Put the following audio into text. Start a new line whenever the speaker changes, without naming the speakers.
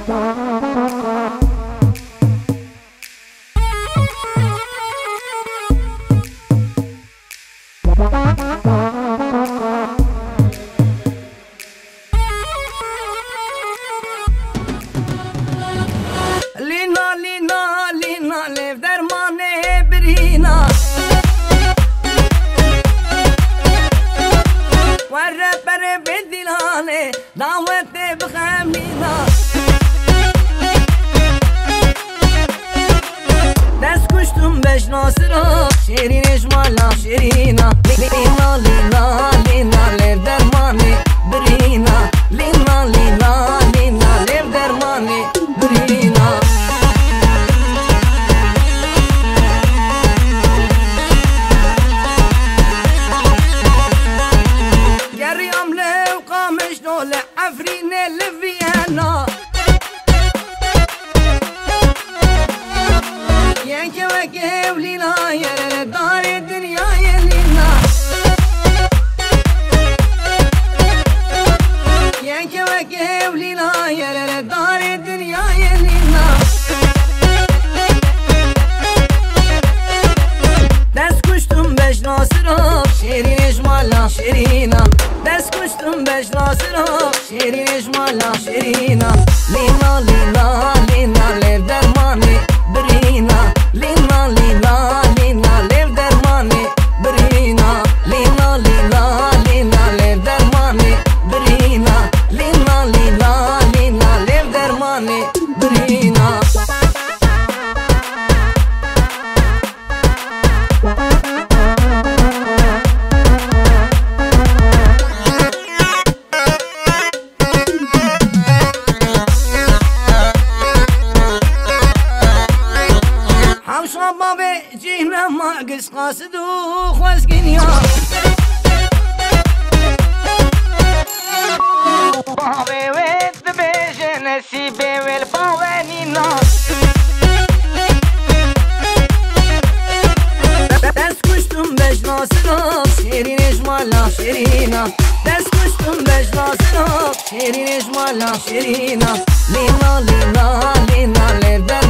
لینا لینا لینا لیو درمان برینا ور پر بدلانه دعوت بخمینا دست کشتم بش ناصرا شیرین اجمالا شیرینا لینا لینا لینا لیو درمان برینا لینا لینا لینا لیو درمان برینا عفرين لفيانا يا كواكب لينا يا دار الدنيا يا لينا يا كواكب لينا يا دار الدنيا يا لينا دست کشتم بش ناصرا شیرین اجمالا شیرینا دست کشتم بش ناصرا شیرین اجمالا شیرینا لینا لینا لینا لیو درمانی برینا لینا لینا لینا لیو درمانی برینا لینا لینا لینا لیو درمانی برینا لینا لینا لینا لیو درمانی برینا شباب جينا ما قص قاصد وخوزقنيا بابي ويت بيج نسيبي والبوانينا دست كشتم بج ناصرا شيرين اجمالا شيرينا دست كشتم بج ناصرا شيرين اجمالا شيرينا لينا لينا لينا لينا